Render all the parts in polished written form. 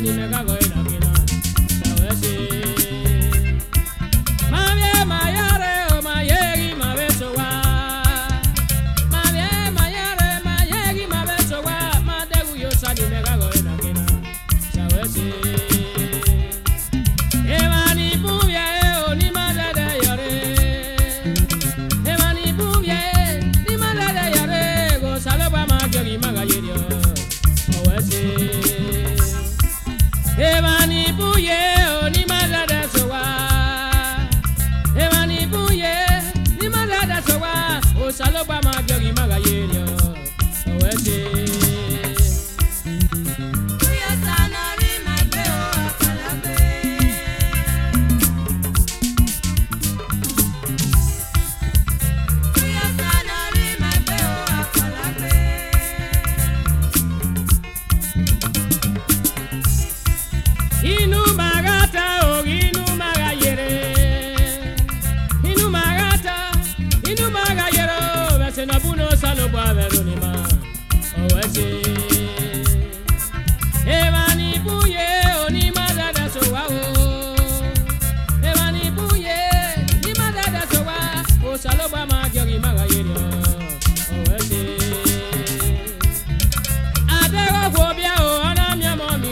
ni me cago en la quina, sabes si. Ma bien mayare o mayegi ma beso wa. Ma bien mayare mayegi ma beso wa. Ma de guyo sa ni me cago en la quina, sabes si. Emani pubia o ni ma de yore. Emani pubia ni ma de yore. Go salo pa ma jogi ma gayerio. Emani puye oni malada sowa. Emani puye ni malada sowa. O saloba ma jogi magayerio. Owese. Puya sanari mabeo akalabe. Puya sanari mabeo akalabe. Inu magata o inu magayere. Inu magayero. Vese na buno salo pa veronima. Owese. Emani puye oni madada sowa o. Emani puye ni madada sowa. O salo pa magyogi magayero. Owese. Adego fobia o anamya mami.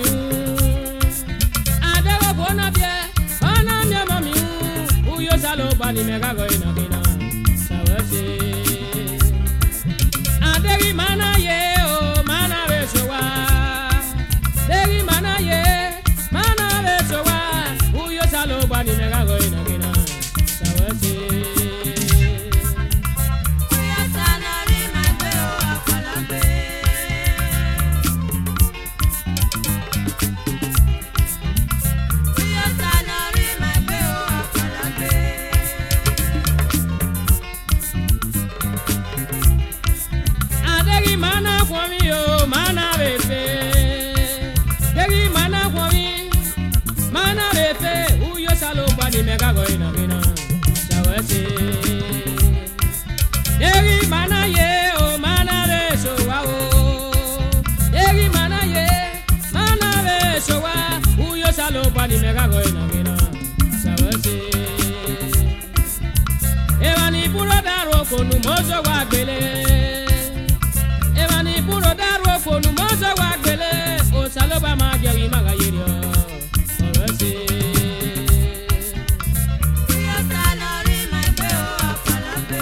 Salo bani me cago en la quina, sabes si. Adegi mana ye o mana besowa. Adegi mana ye mana besowa. Uyo salo bani me cago en la quina, sabes si. Uyo sanari mabeo akalabe. Uyo sanari mabeo akalabe. Adegi mana kwa mi yo mana befe. Adegi mana kwa mi mana befe. Uyo salo bani me cago en la quina, sabes si. Adegi mana ye o mana beso wa o. Adegi mana ye mana beso wa. Uyo salo bani me cago en la quina, sabes si. Evani puro daro konu mozo wa gbele. Evani puro daro konu mozo wa gbele. O saloba ma jogi magayerio. Owese. Uyo sanari mabeo akalabe.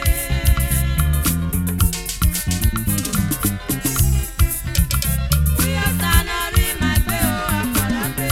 Uyo sanari mabeo akalabe.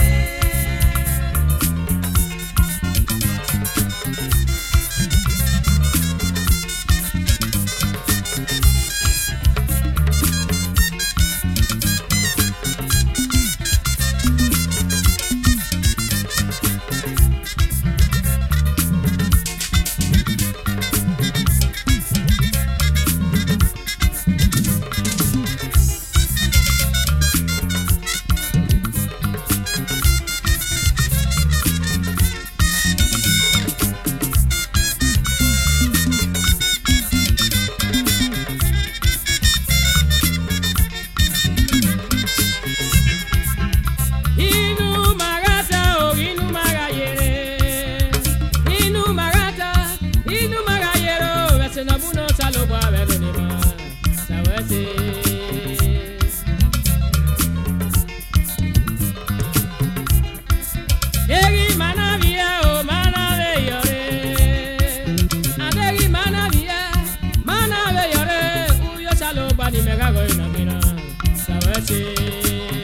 Ni me cago en la quina, sabes si.